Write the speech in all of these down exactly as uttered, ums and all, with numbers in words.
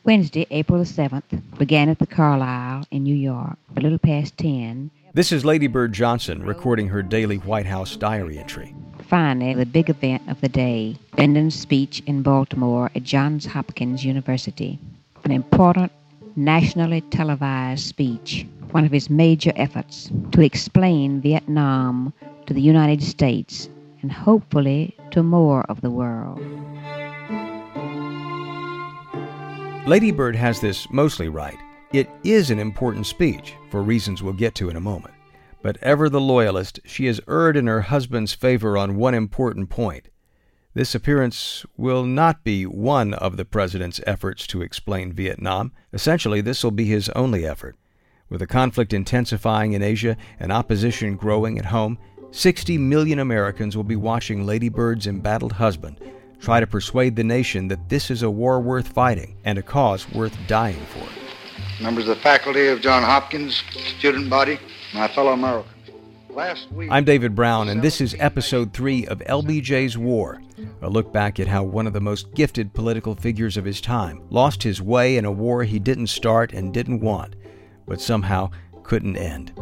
Wednesday, April the seventh, began at the Carlisle in New York, a little past ten. This is Lady Bird Johnson recording her daily White House diary entry. Finally, the big event of the day, Lyndon's speech in Baltimore at Johns Hopkins University. An important, nationally televised speech, one of his major efforts to explain Vietnam to the United States and hopefully to more of the world. Lady Bird has this mostly right. It is an important speech, for reasons we'll get to in a moment. But ever the loyalist, she has erred in her husband's favor on one important point. This appearance will not be one of the president's efforts to explain Vietnam. Essentially, this will be his only effort. With the conflict intensifying in Asia and opposition growing at home, sixty million Americans will be watching Lady Bird's embattled husband try to persuade the nation that this is a war worth fighting and a cause worth dying for. Members of the faculty of Johns Hopkins, student body, my fellow Americans. Last week, I'm David Brown, and this is episode three of L B J's War, a look back at how one of the most gifted political figures of his time lost his way in a war he didn't start and didn't want, but somehow couldn't end.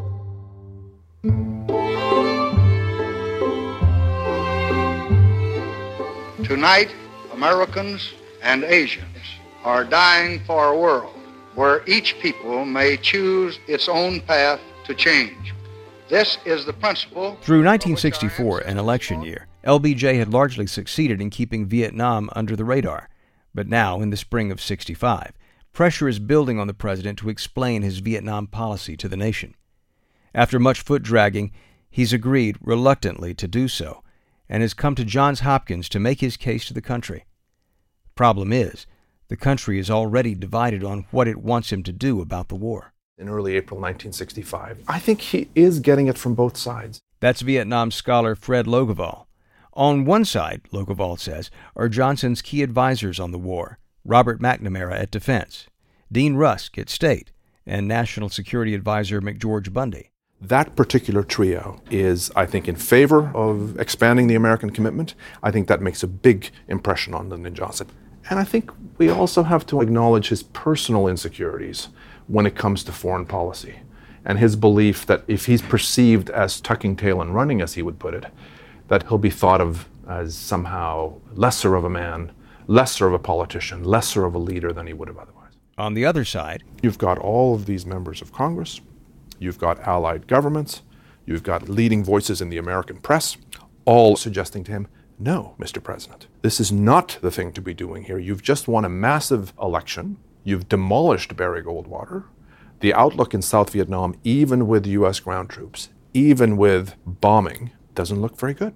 Tonight, Americans and Asians are dying for a world where each people may choose its own path to change. This is the principle. Through nineteen sixty-four, an election year, L B J had largely succeeded in keeping Vietnam under the radar. But now, in the spring of sixty-five, pressure is building on the president to explain his Vietnam policy to the nation. After much foot-dragging, he's agreed reluctantly to do so, and has come to Johns Hopkins to make his case to the country. Problem is, the country is already divided on what it wants him to do about the war. In early April nineteen sixty-five, I think he is getting it from both sides. That's Vietnam scholar Fred Logevall. On one side, Logevall says, are Johnson's key advisors on the war, Robert McNamara at Defense, Dean Rusk at State, and National Security Advisor McGeorge Bundy. That particular trio is, I think, in favor of expanding the American commitment. I think that makes a big impression on Lyndon Johnson. And I think we also have to acknowledge his personal insecurities when it comes to foreign policy, and his belief that if he's perceived as tucking tail and running, as he would put it, that he'll be thought of as somehow lesser of a man, lesser of a politician, lesser of a leader than he would have otherwise. On the other side, you've got all of these members of Congress, you've got allied governments, you've got leading voices in the American press, all suggesting to him, no, Mister President, this is not the thing to be doing here. You've just won a massive election. You've demolished Barry Goldwater. The outlook in South Vietnam, even with U S ground troops, even with bombing, doesn't look very good.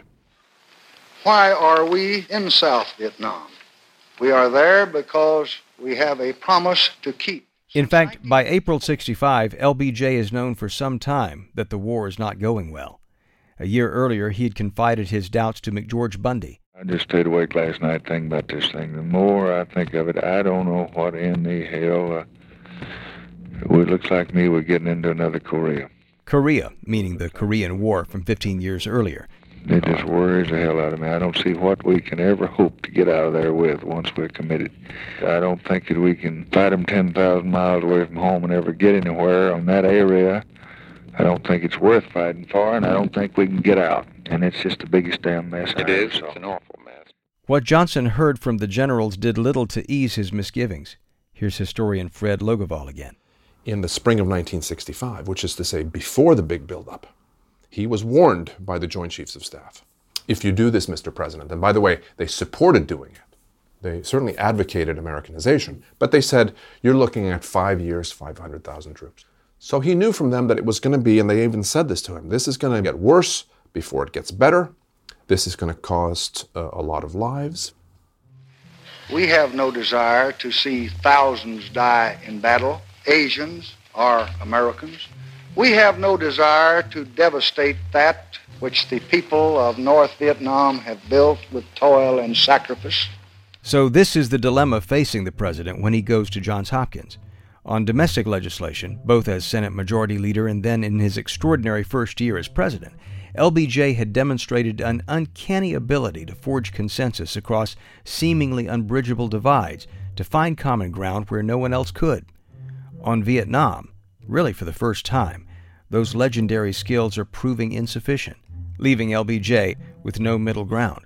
Why are we in South Vietnam? We are there because we have a promise to keep. In fact, by April sixty-five, L B J has known for some time that the war is not going well. A year earlier, he had confided his doubts to McGeorge Bundy. I just stayed awake last night thinking about this thing. The more I think of it, I don't know what in the hell. Uh, it looks like me we're getting into another Korea. Korea, meaning the Korean War from fifteen years earlier. It just worries the hell out of me. I don't see what we can ever hope to get out of there with once we're committed. I don't think that we can fight them ten thousand miles away from home and ever get anywhere on that area. I don't think it's worth fighting for, and I don't think we can get out. And it's just the biggest damn mess I It is. ever saw. It's an awful mess. What Johnson heard from the generals did little to ease his misgivings. Here's historian Fred Logevall again. In the spring of nineteen sixty-five, which is to say before the big buildup, he was warned by the Joint Chiefs of Staff. If you do this, Mister President, and by the way, they supported doing it. They certainly advocated Americanization, but they said, you're looking at five years, five hundred thousand troops. So he knew from them that it was going to be, and they even said this to him, this is going to get worse before it gets better. This is going to cost uh, a lot of lives. We have no desire to see thousands die in battle, Asians or Americans. We have no desire to devastate that which the people of North Vietnam have built with toil and sacrifice. So this is the dilemma facing the president when he goes to Johns Hopkins. On domestic legislation, both as Senate Majority Leader and then in his extraordinary first year as president, L B J had demonstrated an uncanny ability to forge consensus across seemingly unbridgeable divides to find common ground where no one else could. On Vietnam, really for the first time, those legendary skills are proving insufficient, leaving L B J with no middle ground.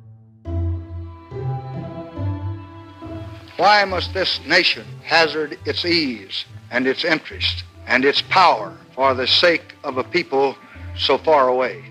Why must this nation hazard its ease and its interest and its power for the sake of a people so far away?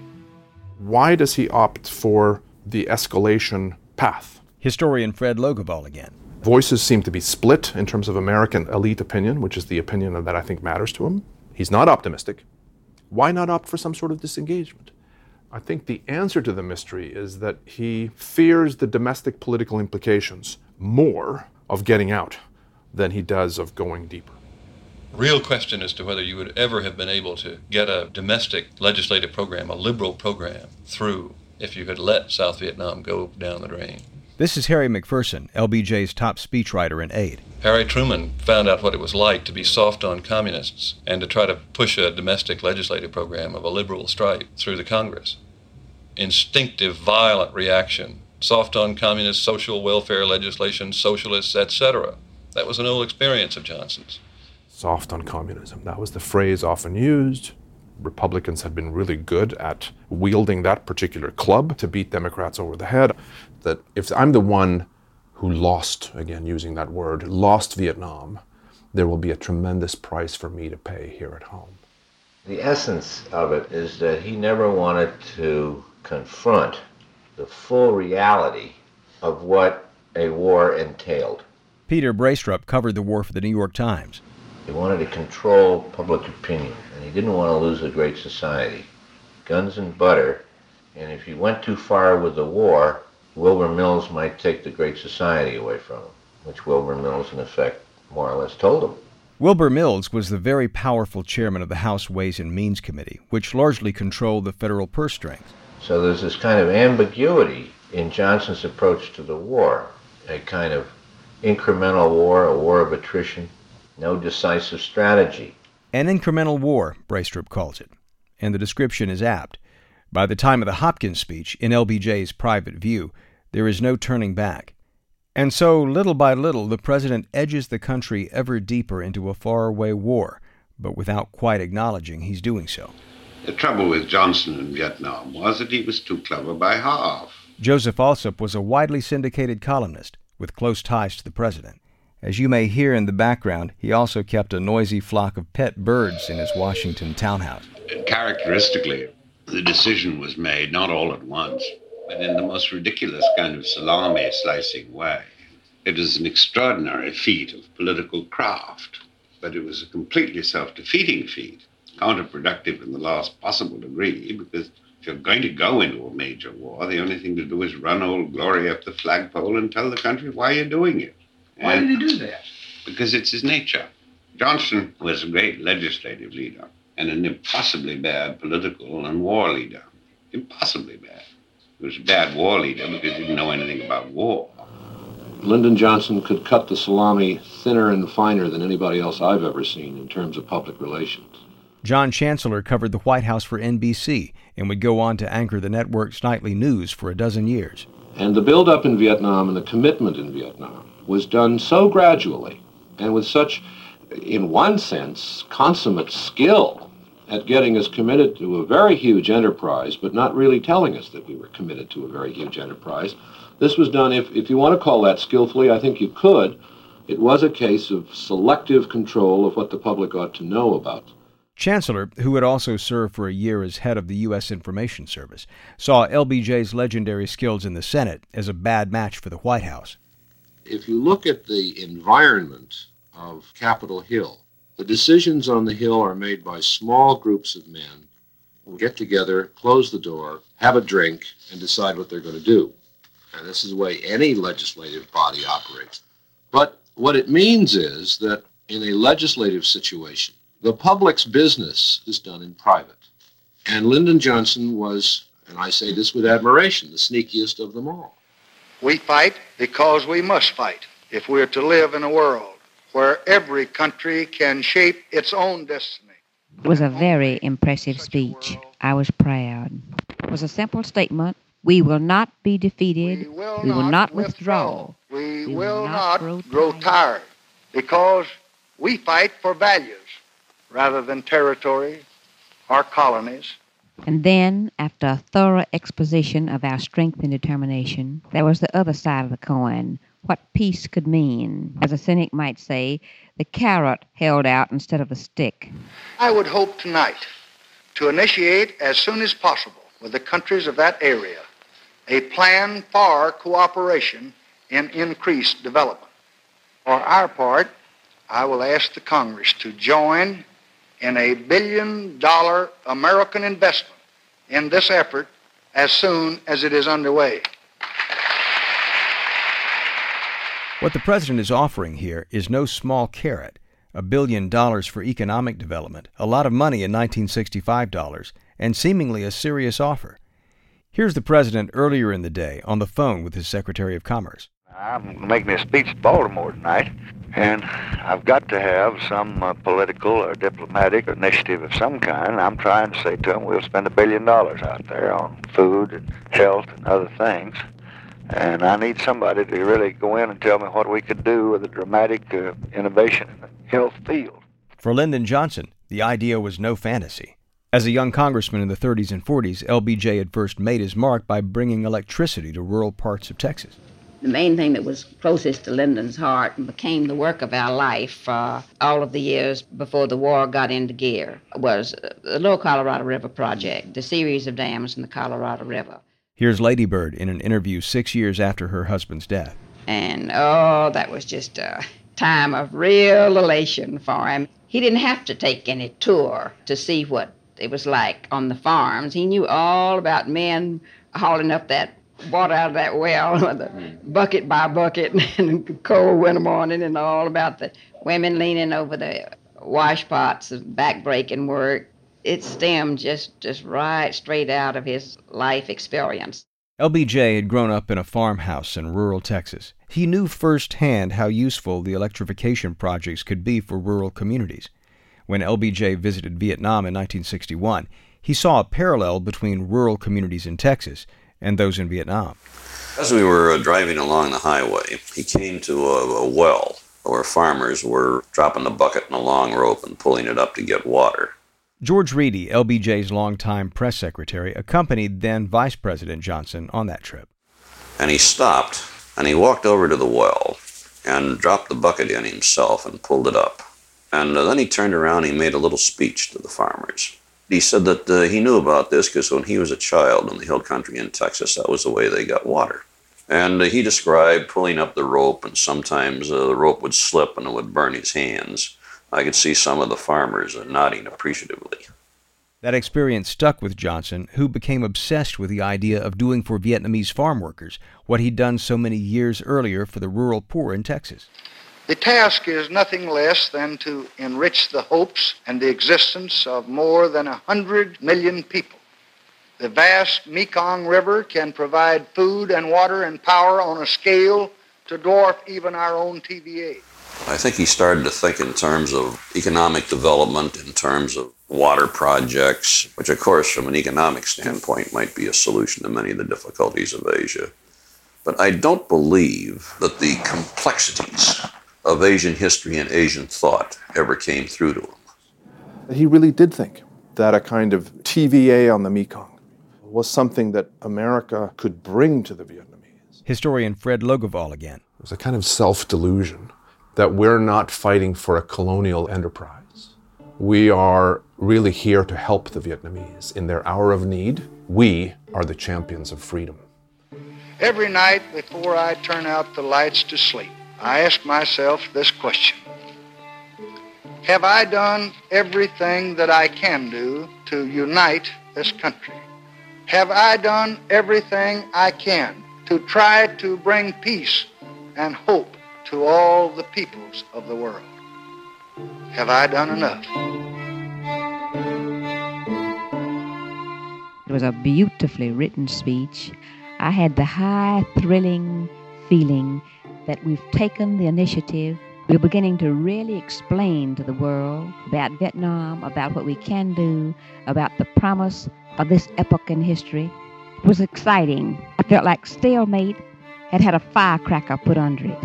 Why does he opt for the escalation path? Historian Fred Logevall again. Voices seem to be split in terms of American elite opinion, which is the opinion that I think matters to him. He's not optimistic. Why not opt for some sort of disengagement? I think the answer to the mystery is that he fears the domestic political implications more of getting out than he does of going deeper. Real question as to whether you would ever have been able to get a domestic legislative program, a liberal program, through if you had let South Vietnam go down the drain. This is Harry McPherson, L B J's top speechwriter and aide. Harry Truman found out what it was like to be soft on communists and to try to push a domestic legislative program of a liberal stripe through the Congress. Instinctive, violent reaction. Soft on communist social welfare legislation, socialists, et cetera. That was an old experience of Johnson's. Soft on communism. That was the phrase often used. Republicans had been really good at wielding that particular club to beat Democrats over the head. That if I'm the one who lost, again using that word, lost Vietnam, there will be a tremendous price for me to pay here at home. The essence of it is that he never wanted to confront the full reality of what a war entailed. Peter Braestrup covered the war for the New York Times. He wanted to control public opinion, and he didn't want to lose the Great Society. Guns and butter, and if he went too far with the war, Wilbur Mills might take the Great Society away from him, which Wilbur Mills, in effect, more or less told him. Wilbur Mills was the very powerful chairman of the House Ways and Means Committee, which largely controlled the federal purse strings. So there's this kind of ambiguity in Johnson's approach to the war, a kind of incremental war, a war of attrition, no decisive strategy. An incremental war, Braestrup calls it, and the description is apt. By the time of the Hopkins speech, in L B J's private view, there is no turning back. And so, little by little, the president edges the country ever deeper into a faraway war, but without quite acknowledging he's doing so. The trouble with Johnson in Vietnam was that he was too clever by half. Joseph Alsop was a widely syndicated columnist with close ties to the president. As you may hear in the background, he also kept a noisy flock of pet birds in his Washington townhouse. Characteristically, the decision was made not all at once, but in the most ridiculous kind of salami slicing way. It is an extraordinary feat of political craft, but it was a completely self-defeating feat, counterproductive in the last possible degree, because if you're going to go into a major war, the only thing to do is run Old Glory up the flagpole and tell the country why you're doing it. Why and did he do that? Because it's his nature. Johnson was a great legislative leader and an impossibly bad political and war leader. Impossibly bad. He was a bad war leader because he didn't know anything about war. Lyndon Johnson could cut the salami thinner and finer than anybody else I've ever seen in terms of public relations. John Chancellor covered the White House for N B C and would go on to anchor the network's nightly news for a dozen years. And the build-up in Vietnam and the commitment in Vietnam was done so gradually and with such, in one sense, consummate skill at getting us committed to a very huge enterprise, but not really telling us that we were committed to a very huge enterprise. This was done, if, if you want to call that skillfully, I think you could. It was a case of selective control of what the public ought to know about. Chancellor, who had also served for a year as head of the U S Information Service, saw L B J's legendary skills in the Senate as a bad match for the White House. If you look at the environment of Capitol Hill, the decisions on the Hill are made by small groups of men who get together, close the door, have a drink, and decide what they're going to do. And this is the way any legislative body operates. But what it means is that in a legislative situation, the public's business is done in private. And Lyndon Johnson was, and I say this with admiration, the sneakiest of them all. We fight because we must fight if we're to live in a world where every country can shape its own destiny. It was a very impressive speech. I was proud. It was a simple statement We will not be defeated. We will, we will not, not withdraw. withdraw. We, We will, will not, not grow grow tired. tired, because we fight for values rather than territory or colonies. And then, after a thorough exposition of our strength and determination, there was the other side of the coin, what peace could mean. As a cynic might say, the carrot held out instead of the stick. I would hope tonight to initiate as soon as possible with the countries of that area a plan for cooperation in increased development. For our part, I will ask the Congress to join in a billion-dollar American investment in this effort as soon as it is underway. What the president is offering here is no small carrot, a billion dollars for economic development, a lot of money in nineteen sixty-five dollars, and seemingly a serious offer. Here's the president earlier in the day on the phone with his Secretary of Commerce. I'm making a speech in Baltimore tonight, and I've got to have some uh, political or diplomatic initiative of some kind. I'm trying to say to them we'll spend a billion dollars out there on food and health and other things. And I need somebody to really go in and tell me what we could do with a dramatic uh, innovation in the health field. For Lyndon Johnson, the idea was no fantasy. As a young congressman in the thirties and forties, L B J had first made his mark by bringing electricity to rural parts of Texas. The main thing that was closest to Lyndon's heart and became the work of our life uh, all of the years before the war got into gear was the Lower Colorado River Project, the series of dams in the Colorado River. Here's Lady Bird in an interview six years after her husband's death. And, oh, that was just a time of real elation for him. He didn't have to take any tour to see what it was like on the farms. He knew all about men hauling up that water out of that well with a bucket by bucket and cold winter morning, and all about the women leaning over the wash pots and back-breaking work. It stemmed just, just right straight out of his life experience. L B J had grown up in a farmhouse in rural Texas. He knew firsthand how useful the electrification projects could be for rural communities. When L B J visited Vietnam in nineteen sixty-one, he saw a parallel between rural communities in Texas and those in Vietnam. As we were uh, driving along the highway, he came to a, a well where farmers were dropping the bucket in a long rope and pulling it up to get water. George Reedy, L B J's longtime press secretary, accompanied then Vice President Johnson on that trip. And he stopped, and he walked over to the well and dropped the bucket in himself and pulled it up. And uh, then he turned around and he made a little speech to the farmers. He said that uh, he knew about this because when he was a child in the hill country in Texas, that was the way they got water. And uh, he described pulling up the rope, and sometimes uh, the rope would slip and it would burn his hands. I could see some of the farmers uh, nodding appreciatively. That experience stuck with Johnson, who became obsessed with the idea of doing for Vietnamese farm workers what he'd done so many years earlier for the rural poor in Texas. The task is nothing less than to enrich the hopes and the existence of more than a hundred million people. The vast Mekong River can provide food and water and power on a scale to dwarf even our own T V A. I think he started to think in terms of economic development, in terms of water projects, which of course from an economic standpoint might be a solution to many of the difficulties of Asia. But I don't believe that the complexities of Asian history and Asian thought ever came through to him. He really did think that a kind of T V A on the Mekong was something that America could bring to the Vietnamese. Historian Fred Logevall again. It was a kind of self-delusion that we're not fighting for a colonial enterprise. We are really here to help the Vietnamese. In their hour of need, we are the champions of freedom. Every night before I turn out the lights to sleep, I ask myself this question: have I done everything that I can do to unite this country? Have I done everything I can to try to bring peace and hope to all the peoples of the world? Have I done enough? It was a beautifully written speech. I had the high, thrilling feeling that we've taken the initiative. We're beginning to really explain to the world about Vietnam, about what we can do, about the promise of this epoch in history. It was exciting. I felt like stalemate had had a firecracker put under it.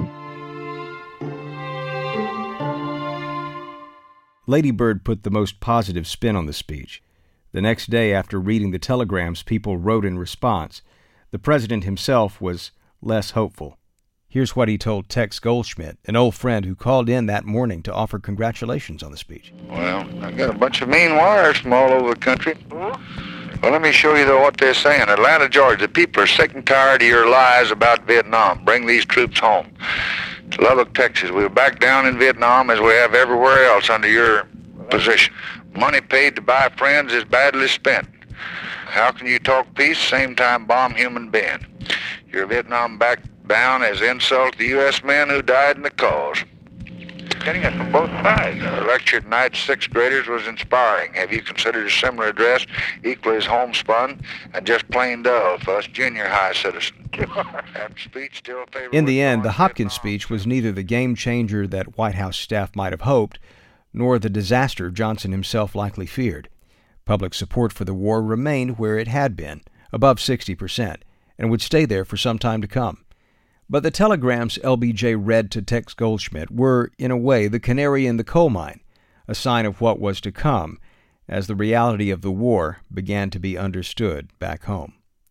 Lady Bird put the most positive spin on the speech. The next day, after reading the telegrams people wrote in response, the president himself was less hopeful. Here's what he told Tex Goldschmidt, an old friend who called in that morning to offer congratulations on the speech. Well, I got a bunch of mean wires from all over the country. Well, let me show you though what they're saying. Atlanta, Georgia, the people are sick and tired of your lies about Vietnam. Bring these troops home. To Lubbock, Texas, we're back down in Vietnam as we have everywhere else under your position. Money paid to buy friends is badly spent. How can you talk peace, same time bomb human being? Your Vietnam back down as insult to the U S men who died in the cause. Getting it from both sides. The lecture tonight to sixth graders was inspiring. Have you considered a similar address equally as homespun and just plain dull for us junior high citizens? That speech still favorable. In the end, the Hopkins speech was neither the game changer that White House staff might have hoped, nor the disaster Johnson himself likely feared. Public support for the war remained where it had been, above sixty percent, and would stay there for some time to come. But the telegrams L B J read to Tex Goldschmidt were, in a way, the canary in the coal mine, a sign of what was to come, as the reality of the war began to be understood back home.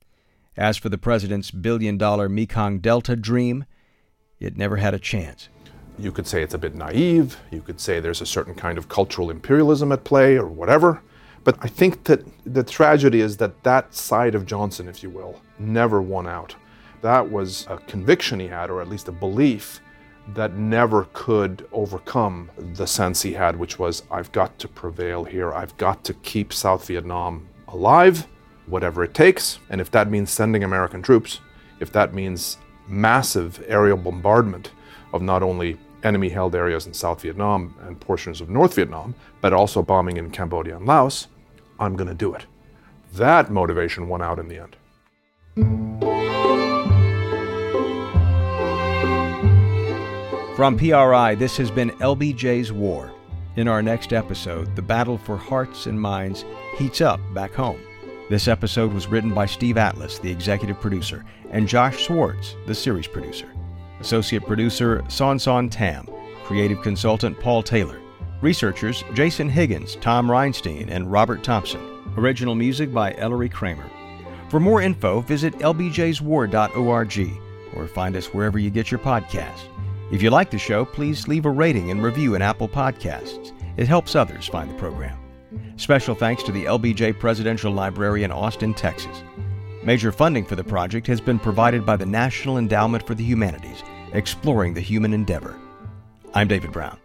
As for the president's billion-dollar Mekong Delta dream, it never had a chance. You could say it's a bit naive, you could say there's a certain kind of cultural imperialism at play, or whatever, but I think that the tragedy is that that side of Johnson, if you will, never won out. That was a conviction he had, or at least a belief, that never could overcome the sense he had, which was, I've got to prevail here. I've got to keep South Vietnam alive, whatever it takes. And if that means sending American troops, if that means massive aerial bombardment of not only enemy-held areas in South Vietnam and portions of North Vietnam, but also bombing in Cambodia and Laos, I'm going to do it. That motivation won out in the end. From P R I, this has been L B J's War. In our next episode, the battle for hearts and minds heats up back home. This episode was written by Steve Atlas, the executive producer, and Josh Swartz, the series producer. Associate producer, Son Son Tam. Creative consultant, Paul Taylor. Researchers, Jason Higgins, Tom Reinstein, and Robert Thompson. Original music by Ellery Kramer. For more info, visit l b j's war dot org or find us wherever you get your podcasts. If you like the show, please leave a rating and review in Apple Podcasts. It helps others find the program. Special thanks to the L B J Presidential Library in Austin, Texas. Major funding for the project has been provided by the National Endowment for the Humanities, exploring the human endeavor. I'm David Brown.